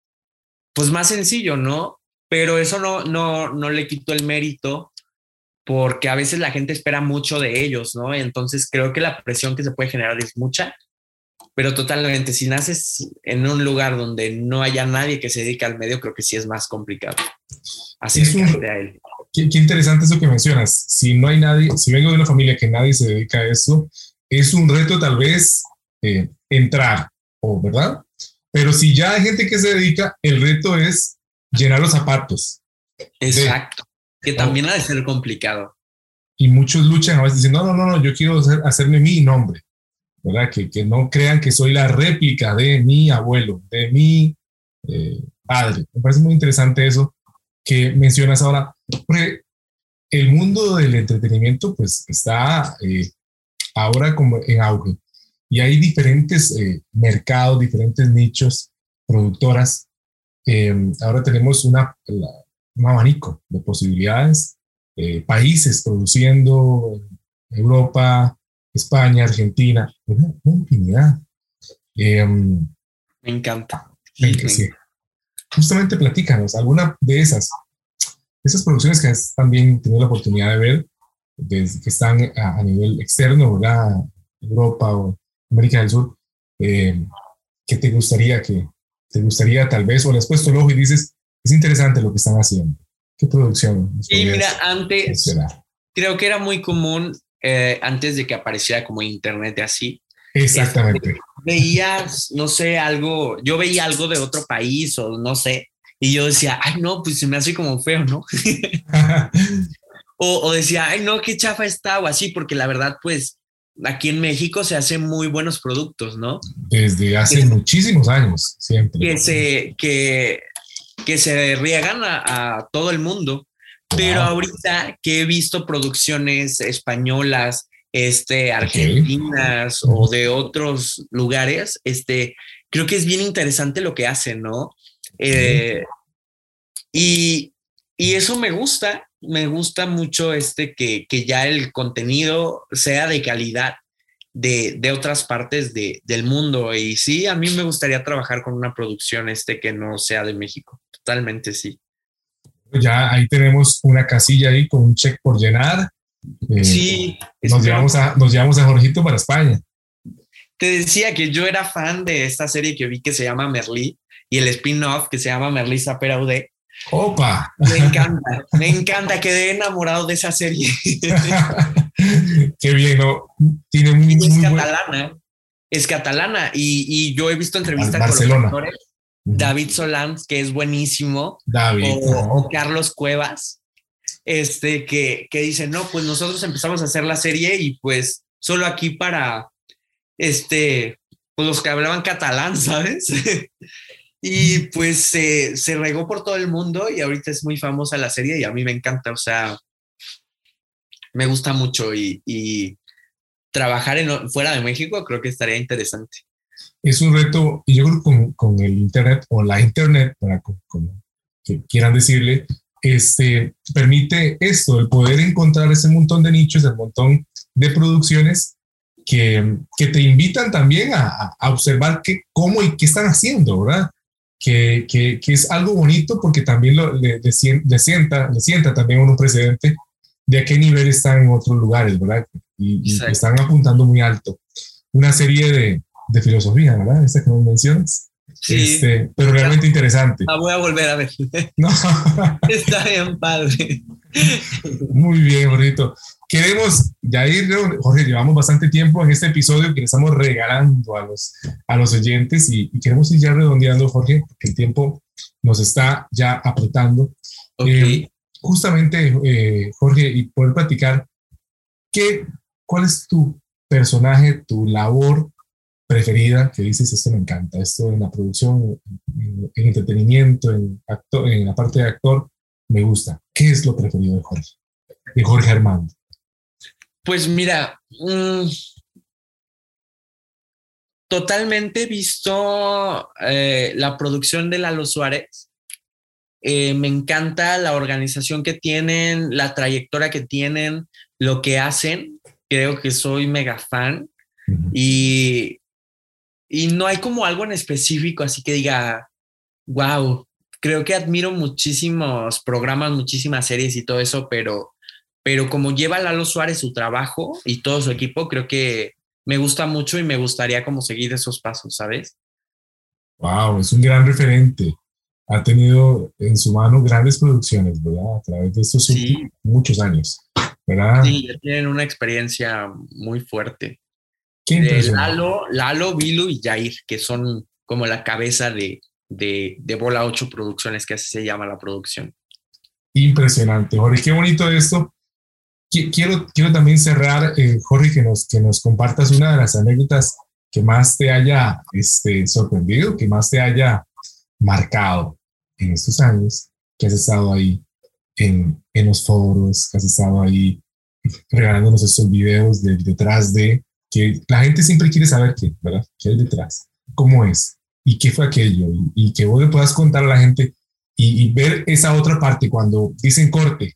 más sencillo, ¿no? Pero eso no le quitó el mérito, porque a veces la gente espera mucho de ellos, ¿no? Entonces creo que la presión que se puede generar es mucha, pero totalmente, si naces en un lugar donde no haya nadie que se dedique al medio, creo que sí es más complicado acercarte a él. Qué interesante eso que mencionas. Si no hay nadie, si vengo de una familia que nadie se dedica a eso, es un reto tal vez entrar, ¿verdad? Pero si ya hay gente que se dedica, el reto es llenar los zapatos. Exacto. Que también ha de ser complicado. Y muchos luchan a veces diciendo, no, yo quiero hacerme mi nombre, ¿verdad? Que no crean que soy la réplica de mi abuelo, de mi padre. Me parece muy interesante eso que mencionas ahora. Porque el mundo del entretenimiento pues está ahora como en auge y hay diferentes mercados, diferentes nichos, productoras. Ahora tenemos un abanico de posibilidades, países produciendo, Europa, España, Argentina, una infinidad. Me encanta. Sí. Justamente platícanos, alguna de esas producciones que has también tenido la oportunidad de ver, desde que están a nivel externo, ¿verdad? Europa o América del Sur, ¿qué te gustaría tal vez, o le has puesto el ojo y dices, es interesante lo que están haciendo? ¿Qué producción? Sí, mira, antes creo que era muy común, antes de que apareciera como internet y así. Exactamente. Veías, no sé, yo veía algo de otro país o no sé, y yo decía, ay, no, pues se me hace como feo, ¿no? o decía, ay, no, qué chafa está, o así, porque la verdad, pues, aquí en México se hacen muy buenos productos, ¿no? Desde hace muchísimos años, siempre. Que se riegan a todo el mundo. Pero ahorita que he visto producciones españolas argentinas o de otros lugares, creo que es bien interesante lo que hacen, ¿no? Y eso me gusta mucho que ya el contenido sea de calidad de otras partes del mundo. Y sí, a mí me gustaría trabajar con una producción que no sea de México. Totalmente, sí. Ya ahí tenemos una casilla ahí con un check por llenar. Sí. Nos llevamos a Jorgito para España. Te decía que yo era fan de esta serie que vi que se llama Merlí y el spin-off que se llama Merlí Saperaude. ¡Opa! Me encanta, quedé enamorado de esa serie. Qué bien, ¿no? Tiene es catalana y yo he visto entrevistas Barcelona. con los actores. David Solans, que es buenísimo, o Carlos Cuevas, que dicen, no, pues nosotros empezamos a hacer la serie y pues solo aquí para, pues los que hablaban catalán, ¿sabes? Y pues se regó por todo el mundo y ahorita es muy famosa la serie y a mí me encanta, o sea, me gusta mucho y trabajar fuera de México creo que estaría interesante. Es un reto, y yo creo que con el internet o la internet, como que quieran decirle, permite esto, el poder encontrar ese montón de nichos, el montón de producciones que te invitan también a observar cómo y qué están haciendo, ¿verdad? Que es algo bonito porque también le sienta también un precedente de a qué nivel están en otros lugares, ¿verdad? Y están apuntando muy alto. Una serie de filosofía, ¿verdad? Esta que nos mencionas. Sí. Pero realmente interesante. La voy a volver a ver. No. Está bien padre. Muy bien, Jorgito. Queremos ya ir, Jorge, llevamos bastante tiempo en este episodio que le estamos regalando a los oyentes y queremos ir ya redondeando, Jorge, porque el tiempo nos está ya apretando. Okay. Justamente, Jorge, y poder platicar, ¿cuál es tu personaje, tu labor preferida que dices, esto me encanta, esto en la producción, en entretenimiento, en la parte de actor, me gusta? ¿Qué es lo preferido de Jorge Armando? Pues mira, totalmente visto la producción de Lalo Suárez. Me encanta la organización que tienen, la trayectoria que tienen, lo que hacen. Creo que soy mega fan. Uh-huh. Y no hay como algo en específico, así que diga, wow, creo que admiro muchísimos programas, muchísimas series y todo eso, pero como lleva Lalo Suárez su trabajo y todo su equipo, creo que me gusta mucho y me gustaría como seguir esos pasos, ¿sabes? Wow, es un gran referente. Ha tenido en su mano grandes producciones, ¿verdad? A través de estos últimos muchos años, ¿verdad? Sí, tienen una experiencia muy fuerte. Qué impresionante. Lalo, Bilu y Jair, que son como la cabeza de Bola 8 Producciones, que así se llama la producción. Impresionante, Jorge, qué bonito esto. Quiero también cerrar, Jorge, que nos compartas una de las anécdotas que más te haya sorprendido, que más te haya marcado en estos años, que has estado ahí en los foros, que has estado ahí regalándonos estos videos detrás de, que la gente siempre quiere saber qué, ¿verdad? ¿Qué hay detrás? ¿Cómo es? ¿Y qué fue aquello? Y que vos le puedas contar a la gente y ver esa otra parte cuando dicen corte.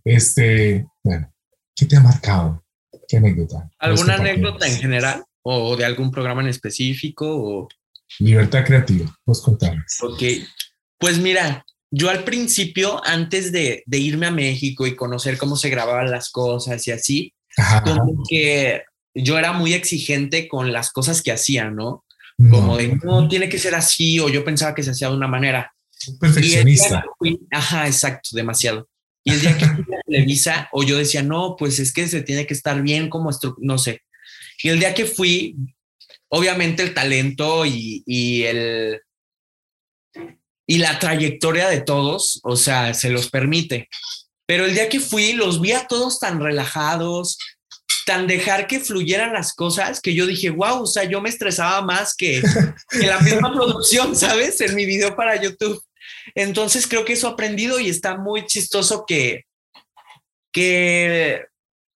Bueno, ¿qué te ha marcado? ¿Qué anécdota? ¿Alguna anécdota en general? ¿O de algún programa en específico? O... Libertad creativa, vos contamos. Ok, pues mira, yo al principio, antes de irme a México y conocer cómo se grababan las cosas y así, como que yo era muy exigente con las cosas que hacía, ¿no? Como de, no, tiene que ser así, o yo pensaba que se hacía de una manera. Perfeccionista. Ajá, exacto, demasiado. Y el día que fui a Televisa, o yo decía, no, pues es que se tiene que estar bien como no sé. Y el día que fui, obviamente el talento y la trayectoria de todos, o sea, se los permite. Pero el día que fui, los vi a todos tan relajados, tan dejar que fluyeran las cosas, que yo dije, wow, o sea, yo me estresaba más que la misma producción, ¿sabes? En mi video para YouTube. Entonces creo que eso he aprendido y está muy chistoso que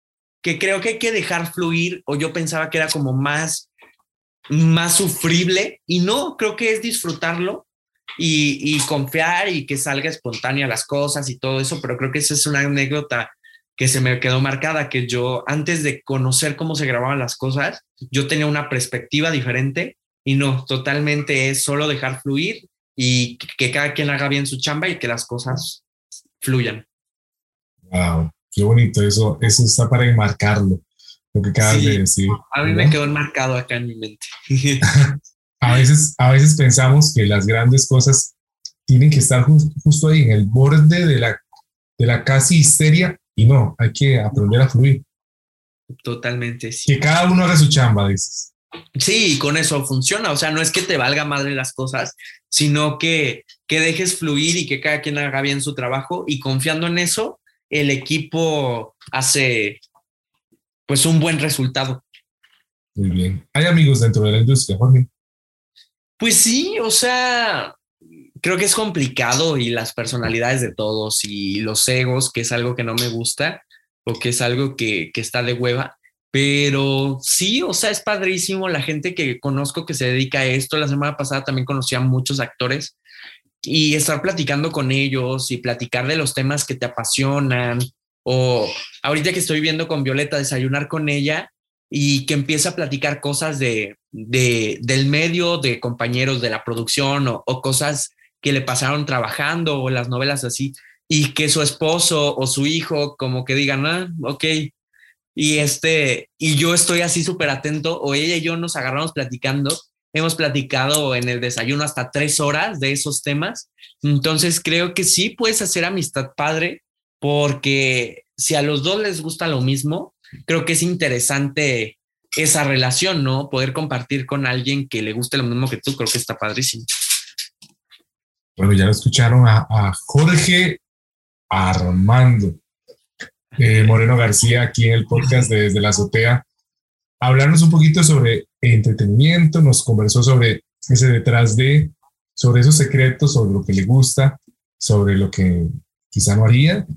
que creo que hay que dejar fluir, o yo pensaba que era como más sufrible, y no, creo que es disfrutarlo y confiar y que salga espontánea las cosas y todo eso, pero creo que esa es una anécdota que se me quedó marcada, que yo antes de conocer cómo se grababan las cosas, yo tenía una perspectiva diferente y no, totalmente es solo dejar fluir y que cada quien haga bien su chamba y que las cosas fluyan. Wow, qué bonito eso está para enmarcarlo, lo que acabas de decir. A mí me quedó enmarcado acá en mi mente. A veces pensamos que las grandes cosas tienen que estar justo ahí, en el borde de la casi histeria, y no, hay que aprender a fluir. Totalmente, sí. Que cada uno haga su chamba, dices. Sí, con eso funciona. O sea, no es que te valga madre las cosas, sino que dejes fluir y que cada quien haga bien su trabajo, y confiando en eso, el equipo hace pues un buen resultado. Muy bien. ¿Hay amigos dentro de la industria, Jorge? Pues sí, o sea, creo que es complicado, y las personalidades de todos y los egos, que es algo que no me gusta o que es algo que está de hueva, pero sí, o sea, es padrísimo la gente que conozco que se dedica a esto. La semana pasada también conocí a muchos actores, y estar platicando con ellos y platicar de los temas que te apasionan, o ahorita que estoy viendo con Violeta, desayunar con ella y que empieza a platicar cosas del medio, de compañeros de la producción, o cosas que le pasaron trabajando, o las novelas así, y que su esposo o su hijo como que digan, ok, y yo estoy así súper atento, o ella y yo nos agarramos platicando. Hemos platicado en el desayuno hasta 3 horas de esos temas. Entonces creo que sí puedes hacer amistad padre, porque si a los dos les gusta lo mismo, creo que es interesante esa relación, ¿no? Poder compartir con alguien que le guste lo mismo que tú, creo que está padrísimo. Bueno, ya lo escucharon a Jorge Armando Moreno García aquí en el podcast de Desde la Azotea. Hablarnos un poquito sobre entretenimiento, nos conversó sobre ese detrás de, sobre esos secretos, sobre lo que le gusta, sobre lo que quizá no haría.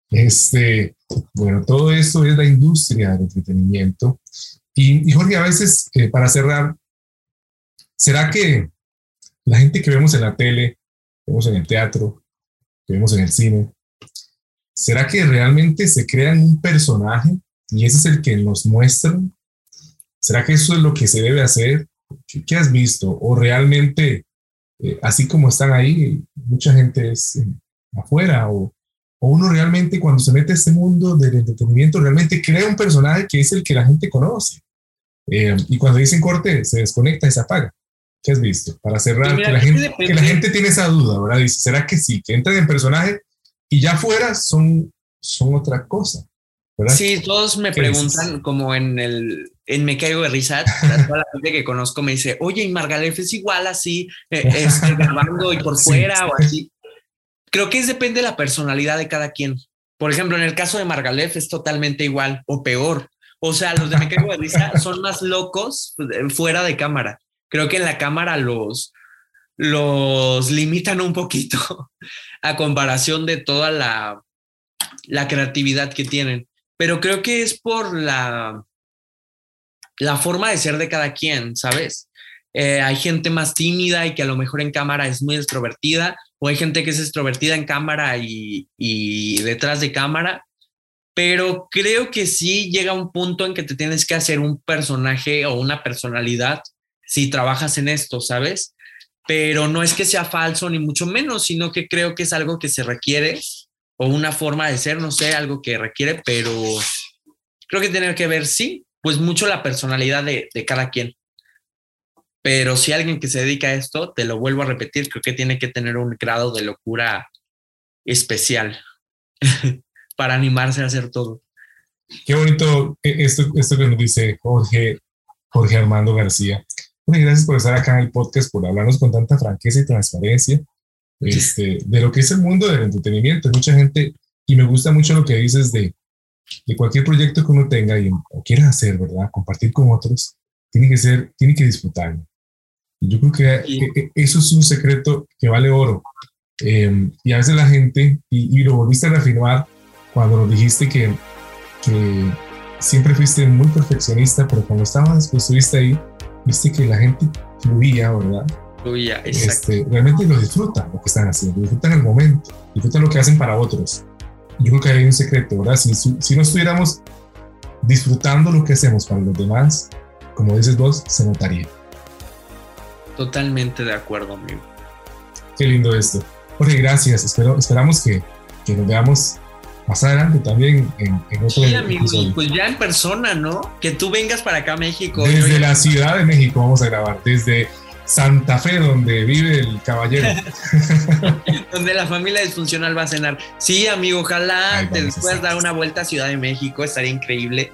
Bueno, todo esto es la industria del entretenimiento. Y Jorge, a veces, para cerrar, ¿será que la gente que vemos en la tele, que vemos en el teatro, que vemos en el cine, será que realmente se crean un personaje y ese es el que nos muestran? ¿Será que eso es lo que se debe hacer? ¿Qué has visto? ¿O realmente, así como están ahí, mucha gente es afuera? ¿O uno realmente cuando se mete a este mundo del entretenimiento realmente crea un personaje que es el que la gente conoce? Y cuando dicen corte, se desconecta y se apaga. ¿Qué has visto? Para cerrar, mira, que la gente tiene esa duda, ¿verdad? Dice, ¿será que sí? Que entran en personaje y ya afuera son otra cosa, ¿verdad? Sí, todos me preguntan como en Me Caigo de Risa, toda la gente que conozco me dice, oye, ¿y Margalef es igual así, grabando y por fuera sí, o así? Creo que depende de la personalidad de cada quien. Por ejemplo, en el caso de Margalef es totalmente igual o peor. O sea, los de Me Caigo de Risa son más locos fuera de cámara. Creo que en la cámara los limitan un poquito a comparación de toda la creatividad que tienen. Pero creo que es por la forma de ser de cada quien, ¿sabes? Hay gente más tímida y que a lo mejor en cámara es muy extrovertida, o hay gente que es extrovertida en cámara y detrás de cámara, pero creo que sí llega un punto en que te tienes que hacer un personaje o una personalidad si trabajas en esto, ¿sabes? Pero no es que sea falso ni mucho menos, sino que creo que es algo que se requiere, o una forma de ser, no sé, algo que requiere, pero creo que tiene que ver, sí, pues mucho la personalidad de cada quien. Pero si alguien que se dedica a esto, te lo vuelvo a repetir, creo que tiene que tener un grado de locura especial para animarse a hacer todo. Qué bonito esto que nos dice Jorge Armando García. Bueno, gracias por estar acá en el podcast, por hablarnos con tanta franqueza y transparencia de lo que es el mundo del entretenimiento. Mucha gente, y me gusta mucho lo que dices de cualquier proyecto que uno tenga o quiera hacer, ¿verdad? Compartir con otros, tiene que disfrutarlo. Y yo creo que eso es un secreto que vale oro. Y a veces la gente, y lo volviste a reafirmar cuando nos dijiste que siempre fuiste muy perfeccionista, pero cuando estuviste ahí, viste que la gente fluía, ¿verdad? Fluía, exacto. Realmente lo disfrutan lo que están haciendo, disfrutan el momento, disfrutan lo que hacen para otros. Yo creo que hay un secreto, ¿verdad? Si no estuviéramos disfrutando lo que hacemos para los demás, como dices vos, se notaría. Totalmente de acuerdo, amigo. Qué lindo esto. Jorge, gracias. Esperamos que nos veamos más adelante también en otro sí, amigo, episodio. Y pues ya en persona, ¿no? Que tú vengas para acá a México. Desde la Ciudad de México vamos a grabar, desde Santa Fe, donde vive el caballero. Donde la familia disfuncional va a cenar. Sí, amigo, ojalá te puedas dar una vuelta a Ciudad de México, estaría increíble.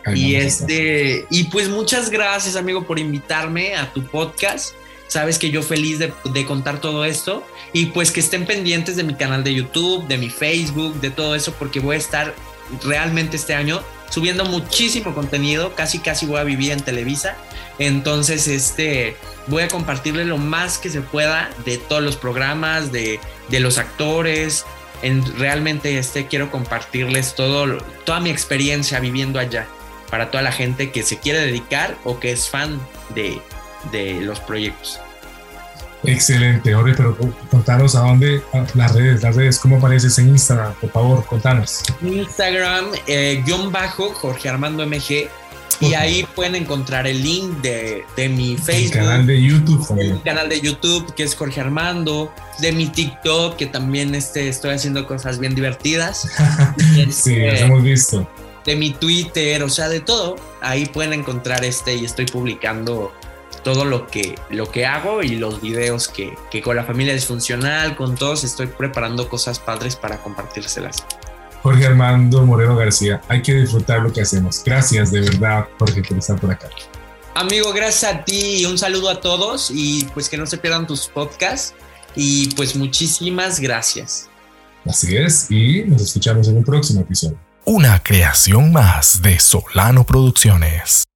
Y pues muchas gracias, amigo, por invitarme a tu podcast. Sabes que yo feliz de contar todo esto, y pues que estén pendientes de mi canal de YouTube, de mi Facebook, de todo eso, porque voy a estar realmente este año subiendo muchísimo contenido, casi voy a vivir en Televisa. Entonces voy a compartirle lo más que se pueda de todos los programas, de los actores. Realmente quiero compartirles toda mi experiencia viviendo allá, para toda la gente que se quiere dedicar o que es fan de los proyectos. Excelente, Jorge, pero contanos a las redes, ¿cómo apareces en Instagram? Por favor, contanos. Instagram, _Jorge Armando MG, y ahí pueden encontrar el link de mi Facebook. El canal de YouTube también. El canal de YouTube, que es Jorge Armando, de mi TikTok, que también estoy haciendo cosas bien divertidas. Sí, las hemos visto. De mi Twitter, o sea, de todo. Ahí pueden encontrar y estoy publicando todo lo que hago, y los videos que con la familia disfuncional, con todos, estoy preparando cosas padres para compartírselas. Jorge Armando Moreno García, hay que disfrutar lo que hacemos. Gracias de verdad, Jorge, por estar por acá. Amigo, gracias a ti y un saludo a todos, y pues que no se pierdan tus podcasts, y pues muchísimas gracias. Así es, y nos escuchamos en un próximo episodio. Una creación más de Solano Producciones.